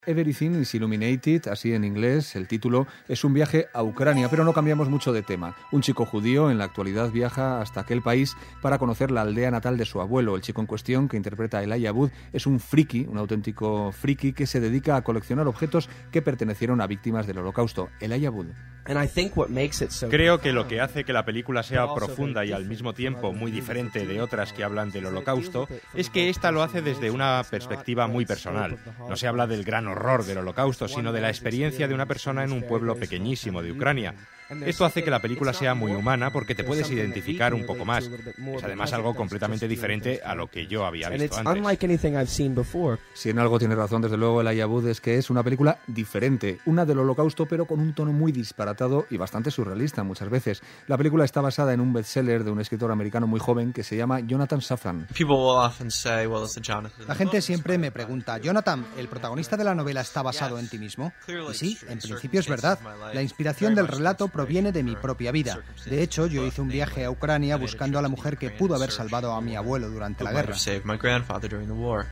Everything is Illuminated, así en inglés, el título es un viaje a Ucrania, pero no cambiamos mucho de tema. Un chico judío en la actualidad viaja hasta aquel país para conocer la aldea natal de su abuelo. El chico en cuestión, que interpreta Elijah Wood, es un friki, un auténtico friki que se dedica a coleccionar objetos que pertenecieron a víctimas del Holocausto. Elijah Wood. Creo que lo que hace que la película sea profunda y al mismo tiempo muy diferente de otras que hablan del Holocausto es que esta lo hace desde una perspectiva muy personal. No se habla del gran horror del Holocausto, sino de la experiencia de una persona en un pueblo pequeñísimo de Ucrania. Esto hace que la película sea muy humana porque te puedes identificar un poco más. Es además algo completamente diferente a lo que yo había visto antes. Si en algo tiene razón, desde luego, Elijah Wood, es que es una película diferente, una del Holocausto, pero con un tono muy disparatado y bastante surrealista muchas veces. La película está basada en un bestseller de un escritor americano muy joven que se llama Jonathan Safran. La gente siempre me pregunta, Jonathan, ¿el protagonista de la novela está basado en ti mismo? Y sí, en principio es verdad. La inspiración del relato proviene de mi propia vida. De hecho, yo hice un viaje a Ucrania buscando a la mujer que pudo haber salvado a mi abuelo durante la guerra.